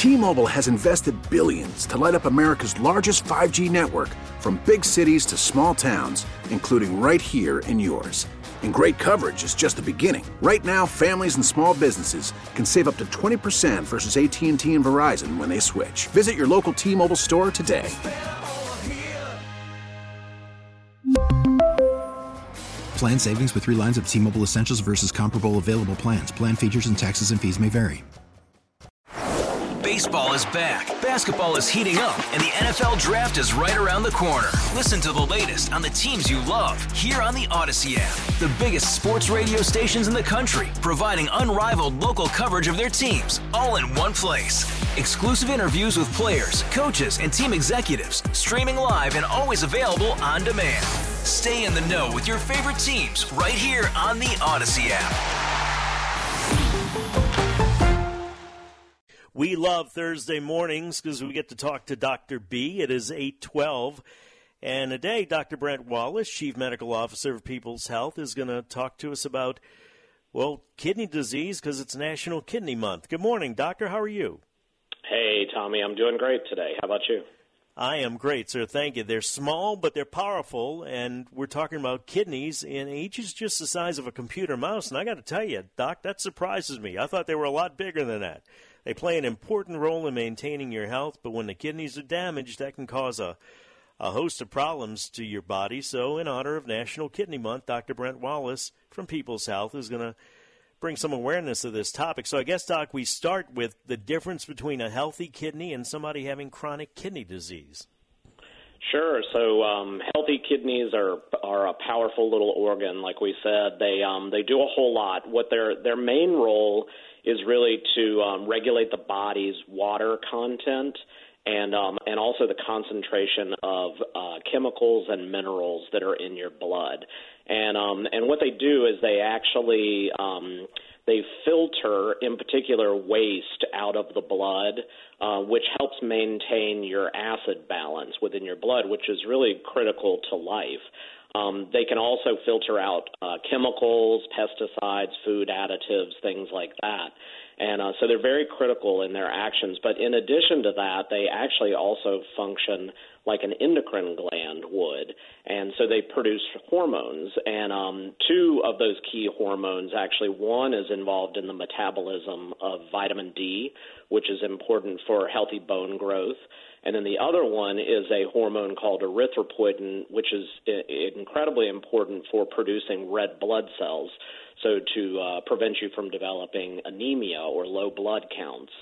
T-Mobile has invested billions to light up America's largest 5G network, from big cities to small towns, including right here in yours. And great coverage is just the beginning. Right now, families and small businesses can save up to 20% versus AT&T and Verizon when they switch. Visit your local T-Mobile store today. Plan savings with 3 lines of T-Mobile Essentials versus comparable available plans. Plan features and taxes and fees may vary. Baseball is back, basketball is heating up, and the NFL Draft is right around the corner. Listen to the latest on the teams you love here on the Odyssey app. The biggest sports radio stations in the country, providing unrivaled local coverage of their teams, all in one place. Exclusive interviews with players, coaches, and team executives, streaming live and always available on demand. Stay in the know with your favorite teams right here on the Odyssey app. We love Thursday mornings because we get to talk to Dr. B. It is 8:12. And today, Dr. Brent Wallace, Chief Medical Officer of People's Health, is going to talk to us about, well, kidney disease because it's National Kidney Month. Good morning, Doctor. How are you? Hey, Tommy. I'm doing great today. How about you? I am great, sir. Thank you. They're small, but they're powerful, and we're talking about kidneys, and each is just the size of a computer mouse. And I got to tell you, Doc, that surprises me. I thought they were a lot bigger than that. They play an important role in maintaining your health, but when the kidneys are damaged, that can cause a host of problems to your body. So in honor of National Kidney Month, Dr. Brent Wallace from People's Health is going to bring some awareness of this topic. So I guess, Doc, we start with the difference between a healthy kidney and somebody having chronic kidney disease. Sure. So healthy kidneys are a powerful little organ. Like we said, they do a whole lot. What their main role is really to regulate the body's water content and also the concentration of chemicals and minerals that are in your blood. And what they do is they actually they filter, in particular, waste out of the blood, which helps maintain your acid balance within your blood, which is really critical to life. They can also filter out chemicals, pesticides, food additives, things like that. And so they're very critical in their actions. But in addition to that, they actually also function like an endocrine gland would. And so they produce hormones. And 2 of those key hormones, actually, one is involved in the metabolism of vitamin D, which is important for healthy bone growth. And then the other one is a hormone called erythropoietin, which is incredibly important for producing red blood cells, so to prevent you from developing anemia or low blood counts.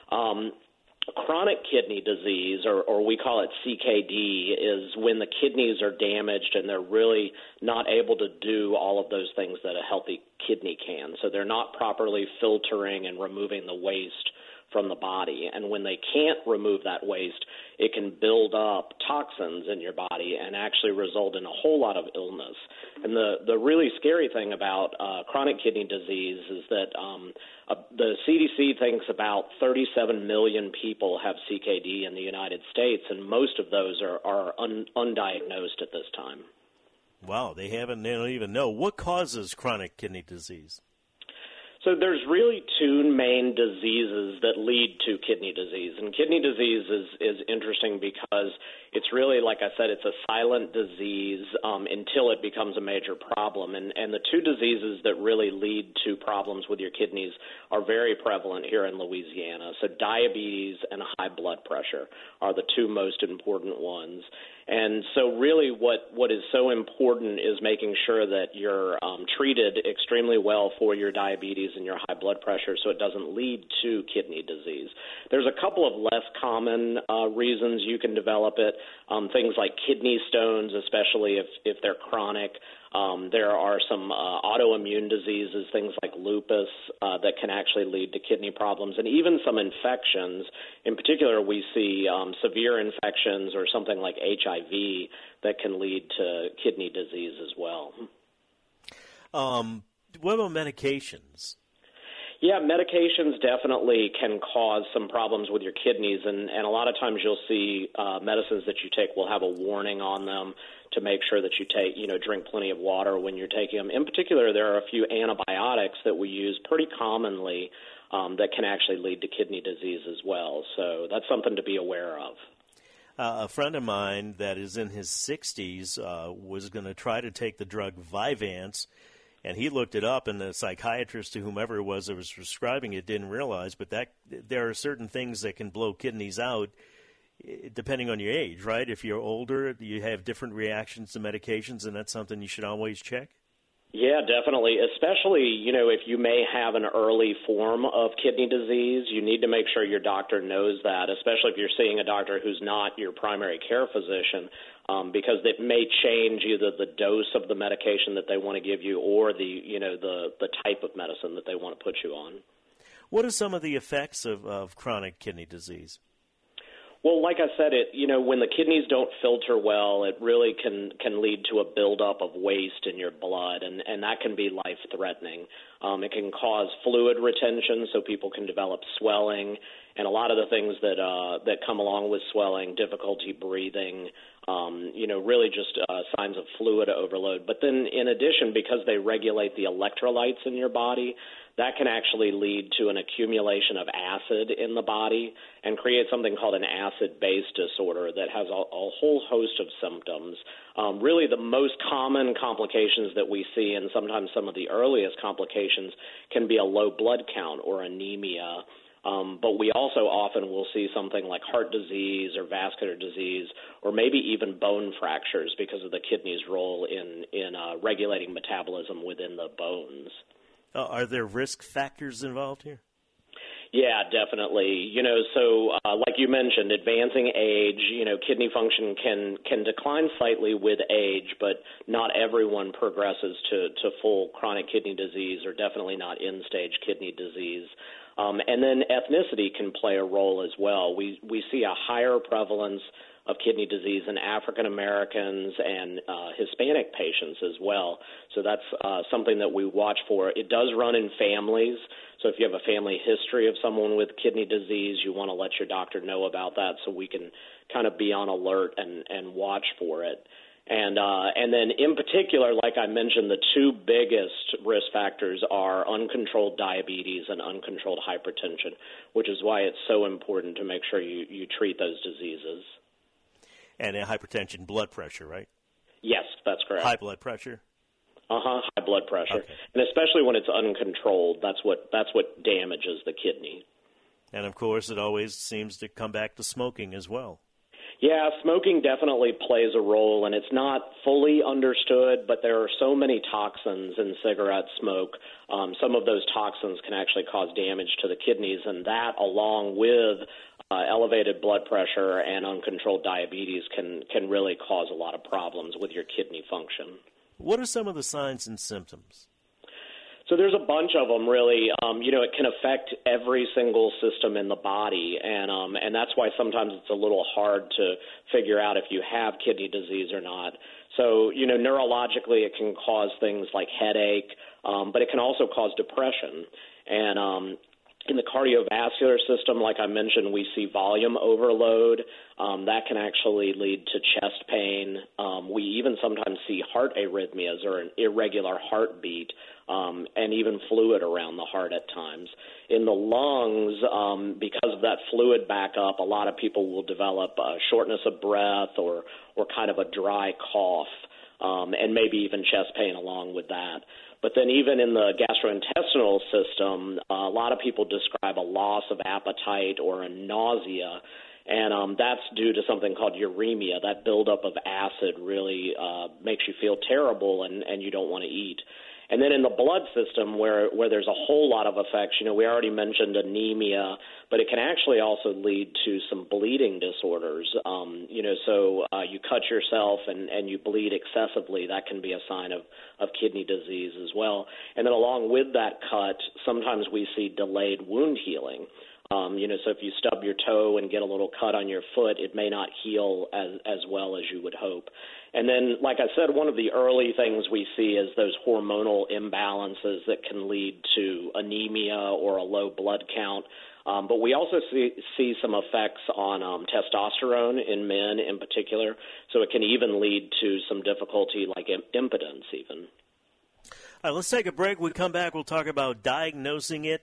Chronic kidney disease, or we call it CKD, is when the kidneys are damaged and they're really not able to do all of those things that a healthy kidney can. So they're not properly filtering and removing the waste from the body. And when they can't remove that waste, it can build up toxins in your body and actually result in a whole lot of illness. And the really scary thing about chronic kidney disease is that the CDC thinks about 37 million people have CKD in the United States, and most of those are undiagnosed at this time. Wow, they don't even know. What causes chronic kidney disease? So there's really 2 main diseases that lead to kidney disease. And kidney disease is interesting because it's really, like I said, it's a silent disease until it becomes a major problem. And the 2 diseases that really lead to problems with your kidneys are very prevalent here in Louisiana. So diabetes and high blood pressure are the 2 most important ones. And so really what is so important is making sure that you're treated extremely well for your diabetes and your high blood pressure so it doesn't lead to kidney disease. There's a couple of less common reasons you can develop it, things like kidney stones, especially if they're chronic. There are some autoimmune diseases, things like lupus, that can actually lead to kidney problems, and even some infections. In particular, we see severe infections or something like HIV that can lead to kidney disease as well. What about medications? Yeah, medications definitely can cause some problems with your kidneys, and a lot of times you'll see medicines that you take will have a warning on them to make sure that you drink plenty of water when you're taking them. In particular, there are a few antibiotics that we use pretty commonly that can actually lead to kidney disease as well. So that's something to be aware of. A friend of mine that is in his 60s was going to try to take the drug Vyvanse, and he looked it up, and the psychiatrist to whomever it was that was prescribing it didn't realize, but that there are certain things that can blow kidneys out depending on your age, right? If you're older, you have different reactions to medications, and that's something you should always check? Yeah, definitely. Especially, if you may have an early form of kidney disease, you need to make sure your doctor knows that, especially if you're seeing a doctor who's not your primary care physician, because it may change either the dose of the medication that they want to give you or the type of medicine that they want to put you on. What are some of the effects of chronic kidney disease? Well, like I said, when the kidneys don't filter well, it really can lead to a buildup of waste in your blood, and that can be life-threatening. It can cause fluid retention, so people can develop swelling, and a lot of the things that come along with swelling, difficulty breathing, really just signs of fluid overload. But then, in addition, because they regulate the electrolytes in your body, that can actually lead to an accumulation of acid in the body and create something called an acid-base disorder that has a whole host of symptoms. Really, the most common complications that we see, and sometimes some of the earliest complications, can be a low blood count or anemia. But we also often will see something like heart disease or vascular disease or maybe even bone fractures because of the kidney's role in regulating metabolism within the bones. Are there risk factors involved here? Yeah, definitely. Like you mentioned, advancing age, kidney function can decline slightly with age, but not everyone progresses to full chronic kidney disease or definitely not end-stage kidney disease. And then ethnicity can play a role as well. We see a higher prevalence of kidney disease in African Americans and Hispanic patients as well. So that's something that we watch for. It does run in families. So if you have a family history of someone with kidney disease, you want to let your doctor know about that so we can kind of be on alert and watch for it. And then in particular, like I mentioned, the two biggest risk factors are uncontrolled diabetes and uncontrolled hypertension, which is why it's so important to make sure you treat those diseases. And hypertension, blood pressure, right? Yes, that's correct. High blood pressure? High blood pressure. Okay. And especially when it's uncontrolled, that's what damages the kidney. And, of course, it always seems to come back to smoking as well. Yeah, smoking definitely plays a role, and it's not fully understood, but there are so many toxins in cigarette smoke. Some of those toxins can actually cause damage to the kidneys, and that, along with elevated blood pressure and uncontrolled diabetes, can really cause a lot of problems with your kidney function. What are some of the signs and symptoms? So there's a bunch of them, really. It can affect every single system in the body, and that's why sometimes it's a little hard to figure out if you have kidney disease or not. So, neurologically it can cause things like headache, but it can also cause depression. And in the cardiovascular system, like I mentioned, we see volume overload. That can actually lead to chest pain. We even sometimes see heart arrhythmias or an irregular heartbeat, and even fluid around the heart at times. In the lungs, because of that fluid backup, a lot of people will develop shortness of breath or kind of a dry cough, and maybe even chest pain along with that. But then even in the gastrointestinal system, a lot of people describe a loss of appetite or a nausea, and that's due to something called uremia. That buildup of acid really makes you feel terrible, and you don't want to eat. And then in the blood system, where there's a whole lot of effects, we already mentioned anemia, but it can actually also lead to some bleeding disorders. So you cut yourself and you bleed excessively. That can be a sign of kidney disease as well. And then along with that cut, sometimes we see delayed wound healing. So if you stub your toe and get a little cut on your foot, it may not heal as well as you would hope. And then, like I said, one of the early things we see is those hormonal imbalances that can lead to anemia or a low blood count. But we also see some effects on testosterone in men in particular. So it can even lead to some difficulty like impotence even. All right, let's take a break. When we come back, we'll talk about diagnosing it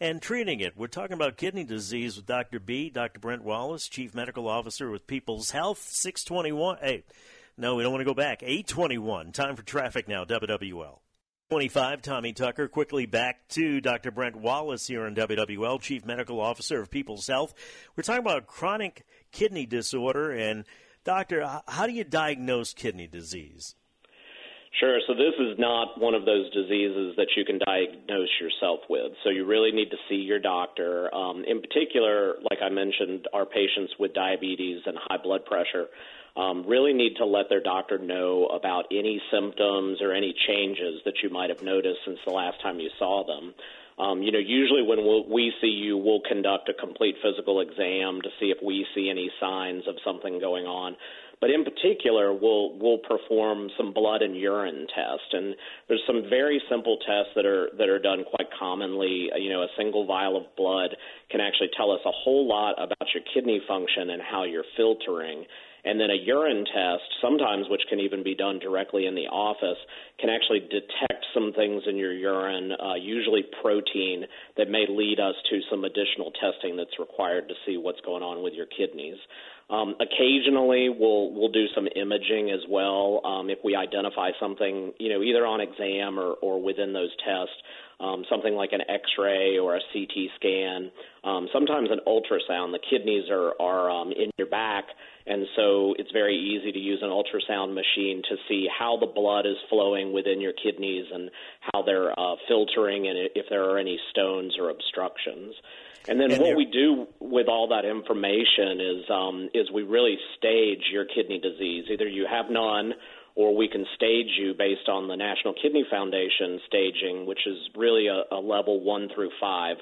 and treating it. We're talking about kidney disease with Dr. B, Dr. Brent Wallace, Chief Medical Officer with People's Health, 621. Hey, no, we don't want to go back. 821. Time for traffic now, WWL. 25, Tommy Tucker. Quickly back to Dr. Brent Wallace here on WWL, Chief Medical Officer of People's Health. We're talking about chronic kidney disorder. And, Doctor, how do you diagnose kidney disease? Sure. So this is not one of those diseases that you can diagnose yourself with. So you really need to see your doctor. In particular, like I mentioned, our patients with diabetes and high blood pressure really need to let their doctor know about any symptoms or any changes that you might have noticed since the last time you saw them. Usually when we see you, we'll conduct a complete physical exam to see if we see any signs of something going on. But in particular, we'll perform some blood and urine tests, and there's some very simple tests that are done quite commonly. A single vial of blood can actually tell us a whole lot about your kidney function and how you're filtering. And then a urine test, sometimes which can even be done directly in the office, can actually detect some things in your urine, usually protein, that may lead us to some additional testing that's required to see what's going on with your kidneys. Occasionally, we'll do some imaging as well if we identify something, either on exam or within those tests, something like an X-ray or a CT scan, sometimes an ultrasound. The kidneys are in your back, and so it's very easy to use an ultrasound machine to see how the blood is flowing within your kidneys and how they're filtering and if there are any stones or obstructions. And then what we do with all that information is we really stage your kidney disease. Either you have none, or we can stage you based on the National Kidney Foundation staging, which is really a level 1 through 5.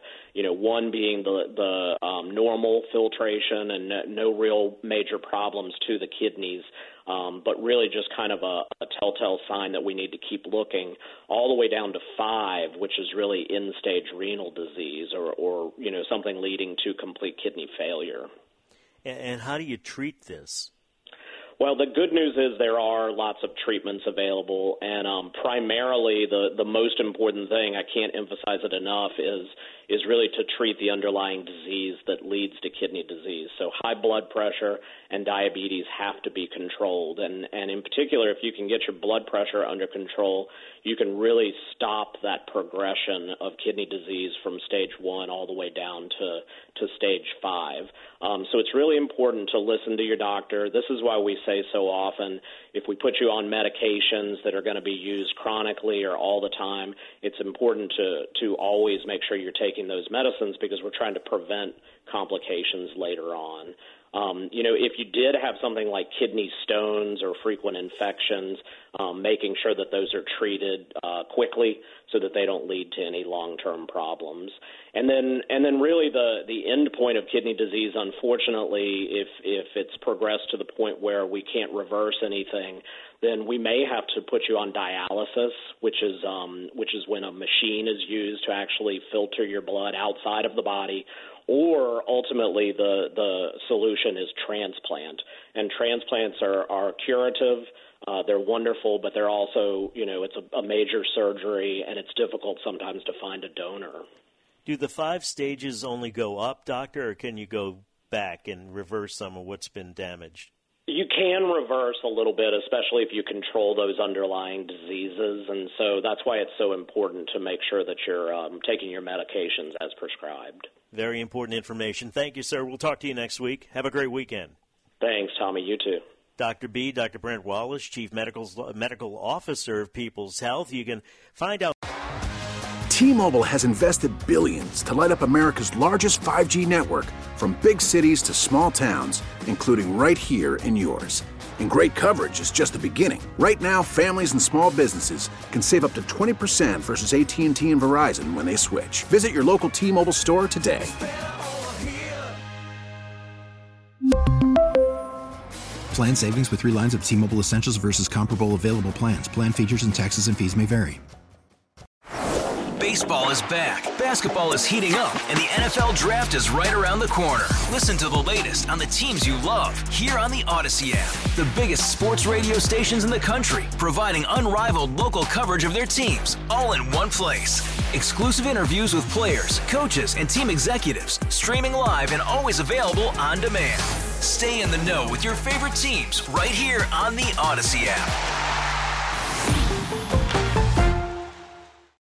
1 being the normal filtration and no real major problems to the kidneys, but really just kind of a telltale sign that we need to keep looking, all the way down to 5, which is really end-stage renal disease or something leading to complete kidney failure. And how do you treat this? Well, the good news is there are lots of treatments available, and primarily the most important thing, I can't emphasize it enough, is really to treat the underlying disease that leads to kidney disease. So high blood pressure and diabetes have to be controlled, and in particular, if you can get your blood pressure under control, you can really stop that progression of kidney disease from stage 1 all the way down to stage 5. So it's really important to listen to your doctor. This is why we say so often, if we put you on medications that are going to be used chronically or all the time, it's important to always make sure you're taking those medicines because we're trying to prevent complications later on. If you did have something like kidney stones or frequent infections, making sure that those are treated quickly so that they don't lead to any long-term problems. And then really the end point of kidney disease, unfortunately, if it's progressed to the point where we can't reverse anything, then we may have to put you on dialysis, which is when a machine is used to actually filter your blood outside of the body. Or ultimately the solution is transplant. And transplants are curative. They're wonderful, but they're also, it's a major surgery, and it's difficult sometimes to find a donor. Do the 5 stages only go up, Doctor, or can you go back and reverse some of what's been damaged? You can reverse a little bit, especially if you control those underlying diseases, and so that's why it's so important to make sure that you're taking your medications as prescribed. Very important information. Thank you, sir. We'll talk to you next week. Have a great weekend. Thanks, Tommy. You too. Dr. B, Dr. Brent Wallace, Chief Medical Officer of People's Health. You can find out. T-Mobile has invested billions to light up America's largest 5G network, from big cities to small towns, including right here in yours. And great coverage is just the beginning. Right now, families and small businesses can save up to 20% versus AT&T and Verizon when they switch. Visit your local T-Mobile store today. Plan savings with 3 lines of T-Mobile Essentials versus comparable available plans. Plan features and taxes and fees may vary. Baseball is back, basketball is heating up, and the NFL Draft is right around the corner. Listen to the latest on the teams you love here on the Odyssey app. The biggest sports radio stations in the country, providing unrivaled local coverage of their teams, all in one place. Exclusive interviews with players, coaches, and team executives, streaming live and always available on demand. Stay in the know with your favorite teams right here on the Odyssey app.